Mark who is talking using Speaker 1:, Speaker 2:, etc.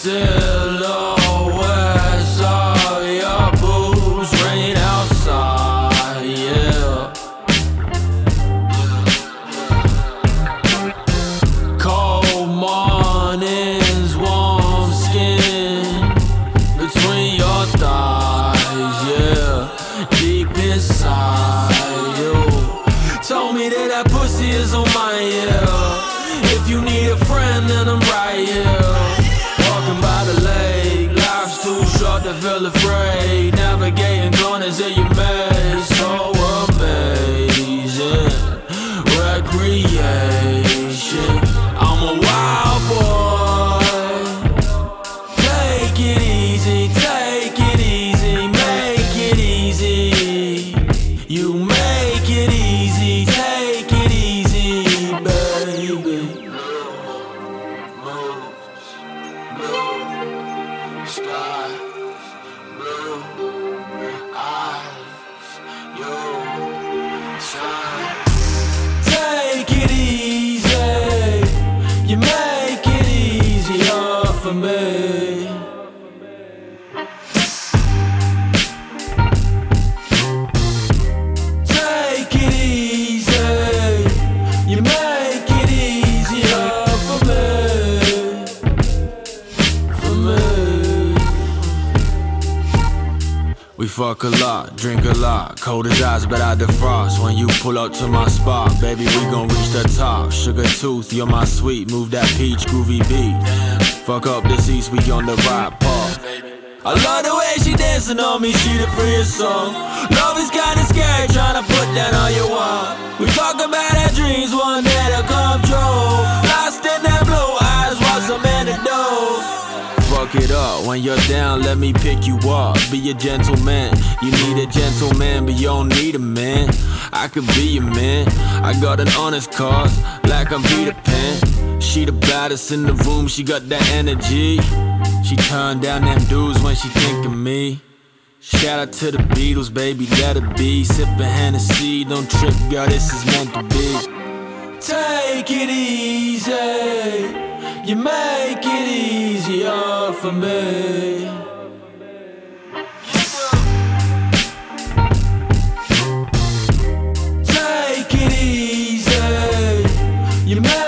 Speaker 1: silhouettes of your boobs, rain outside, yeah. Cold mornings, warm skin between your thighs, yeah. Deep inside you. Told me that that pussy is on my ear. If you need a friend, then I'm right here. Walking by the lake, life's too short to feel afraid. Navigating corners of your maze, so amazing. Recreation, I'm a wild boy. Take it easy, make it easy. You make it easy, take it easy, baby. Blue sky, blue eyes, you shine. Take it easy, you make it easier for me. Take it easy, you make it easier for me. We fuck a lot, drink a lot, cold as ice but I defrost. When you pull up to my spot, baby we gon' reach the top. Sugar tooth, you're my sweet, move that peach, groovy beat. Fuck up the seats, we on the right path. I love the way she dancing on me, she the freest song. Love is kinda scary, tryna put that on your wall. We talk about our dreams, one day they'll come true. Lost in that blue eyes, what's a man to do? Fuck it up, when you're down, let me pick you up. Be a gentleman, you need a gentleman, but you don't need a man. I could be your man, I got an honest cause, like I'm Peter Pan. She the baddest in the room, she got that energy. She turn down them dudes when she think of me. Shout out to the Beatles, baby, let it be. Sippin' Hennessy, don't trip, girl, this is meant to be. Take it easy, you make it easier for me. Take it easy, you make